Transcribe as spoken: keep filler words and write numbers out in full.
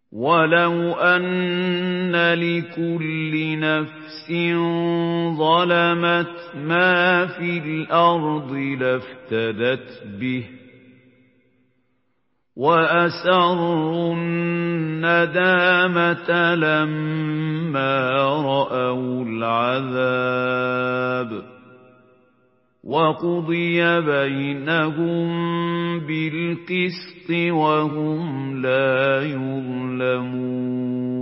وَلَوْ أَنَّ لِكُلِّ نَفْسٍ ظَلَمَتْ مَا فِي الْأَرْضِ لَافْتَدَتْ بِهِ وَأَسَرُّوا النَّدَامَةَ لَمَّا رَأَوُا الْعَذَابَ وَقُضِيَ بَيْنَهُم بِالْقِسْطِ وَهُمْ لَا يُظْلَمُونَ